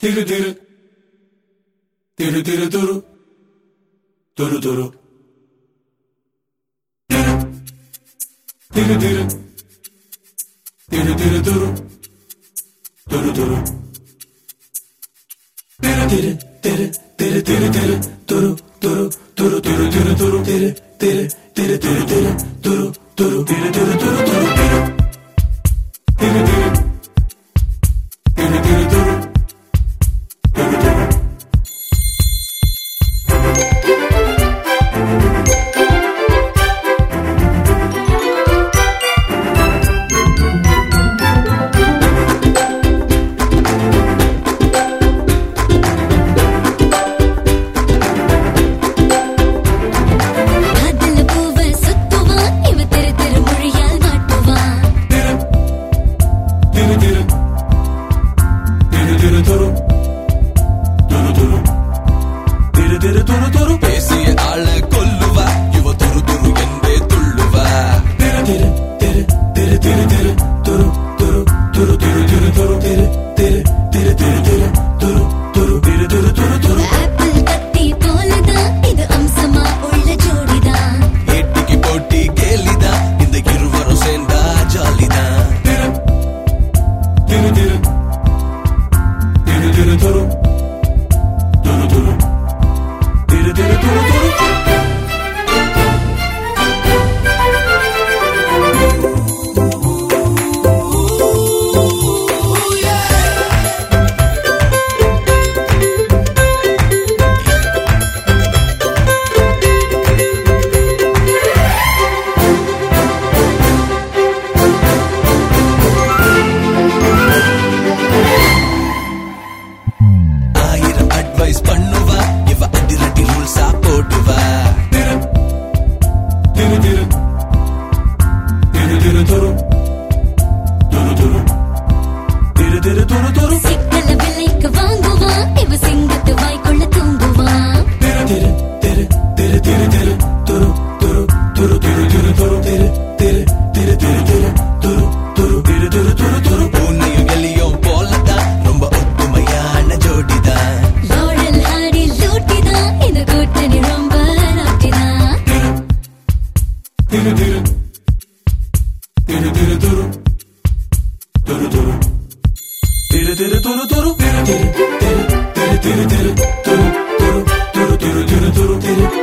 திரு திரு திரு திரு துரு துரு துரு திரு திரு திரு திரு துரு துரு துரு திரு திரு திரு திரு திரு துரு துரு துரு துரு துரு துரு திரு திரு திரு திரு திரு துரு துரு திரு திரு துரு துரு திரு திரு திரு திரு திரு துரு துரு துரு பேசிய ஆள கொல்லுவா இவ துரு துரு என்றே துள்ளுவா திரு திரு திரு திரு திரு துரு துரு துரு துரு துரு துரு திரு திரு திரு திரு திரு துரு துரு திரு திரு துரு துரு ஆப்பிள் கத்தி போலதான் இது அம்சமா உள்ள ஜோடிதான் ஏட்டிக்கு போட்டி கேலிதா இந்த இருவரும் சேர்ந்தா ஜாலிதான் திரு திரு திரு திரு திரு துரு துரு துரு திரு திரு துரு துரு ஆயிரம் அட்வைஸ் பண்ணுவா இவ அதிரடி ரூல்ஸா போடுவா திரு திரு திரு திரு திரு துரு துரு துரு திரு திரு துரு துரு சிக்கல விலைக்கு வாங்குவா இவ சிங்கத்து வாய்க்குள்ள தூங்குவா திரு திரு திரு திரு திரு துரு துரு துரு துரு துரு துரு திரு திரு திரு திரு திரு துரு துரு திரு திரு துரு துரு பூனையும் எலியும் போலதான் ரொம்ப ஒத்துமையான ஜோடிதான் லாரல் ஹாரி லூட்டிதான் இந்த கூட்டணி ரொம்ப நாட்டிதான் திரு திரு திரு திரு துரு துரு துரு திரு திரு துரு துரு திரு திரு திரு திரு திரு திரு துரு துரு துரு துரு துரு துரு திரு